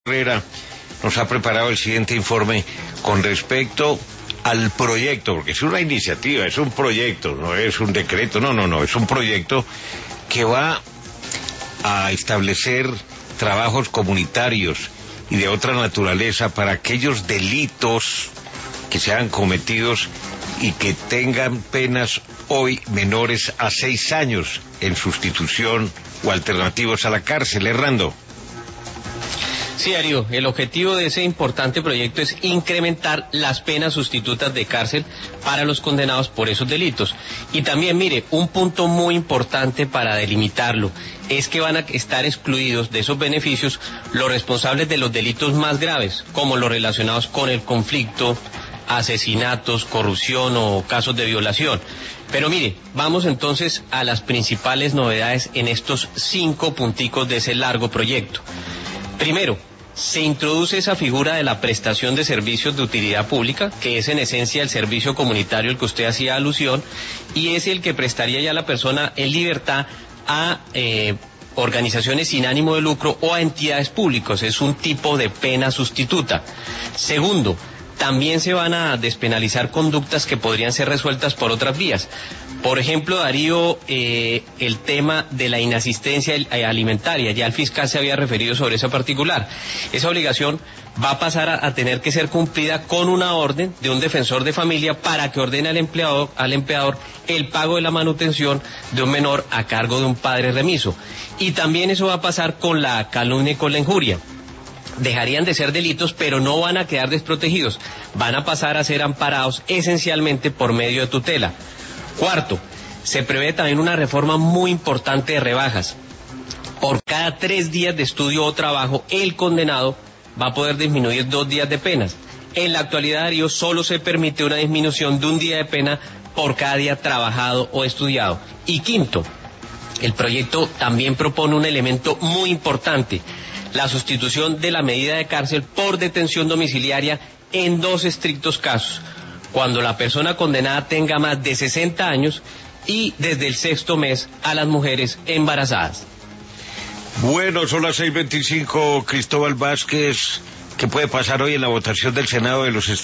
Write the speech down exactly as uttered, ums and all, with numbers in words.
Herrera nos ha preparado el siguiente informe con respecto al proyecto, porque es una iniciativa, es un proyecto, no es un decreto, no, no, no, es un proyecto que va a establecer trabajos comunitarios y de otra naturaleza para aquellos delitos que sean cometidos y que tengan penas hoy menores a seis años en sustitución o alternativos a la cárcel. Errando. Sí, Darío, el objetivo de ese importante proyecto es incrementar las penas sustitutas de cárcel para los condenados por esos delitos. Y también, mire, un punto muy importante para delimitarlo es que van a estar excluidos de esos beneficios los responsables de los delitos más graves, como los relacionados con el conflicto, asesinatos, corrupción o casos de violación. Pero mire, vamos entonces a las principales novedades en estos cinco punticos de ese largo proyecto. Primero, se introduce esa figura de la prestación de servicios de utilidad pública, que es en esencia el servicio comunitario al que usted hacía alusión, y es el que prestaría ya la persona en libertad a eh, organizaciones sin ánimo de lucro o a entidades públicas. Es un tipo de pena sustituta. Segundo, también se van a despenalizar conductas que podrían ser resueltas por otras vías. Por ejemplo, Darío, eh, el tema de la inasistencia alimentaria, ya el fiscal se había referido sobre esa particular. Esa obligación va a pasar a, a tener que ser cumplida con una orden de un defensor de familia para que ordene al empleador, al empleador el pago de la manutención de un menor a cargo de un padre remiso. Y también eso va a pasar con la calumnia y con la injuria. Dejarían de ser delitos, pero no van a quedar desprotegidos. Van a pasar a ser amparados esencialmente por medio de tutela. Cuarto, se prevé también una reforma muy importante de rebajas. Por cada tres días de estudio o trabajo, el condenado va a poder disminuir dos días de penas. En la actualidad, Darío, solo se permite una disminución de un día de pena por cada día trabajado o estudiado. Y quinto, el proyecto también propone un elemento muy importante: la sustitución de la medida de cárcel por detención domiciliaria en dos estrictos casos: cuando la persona condenada tenga más de sesenta años y desde el sexto mes a las mujeres embarazadas. Bueno, son las seis veinticinco. Cristóbal Vázquez, ¿qué puede pasar hoy en la votación del Senado de los Estados Unidos?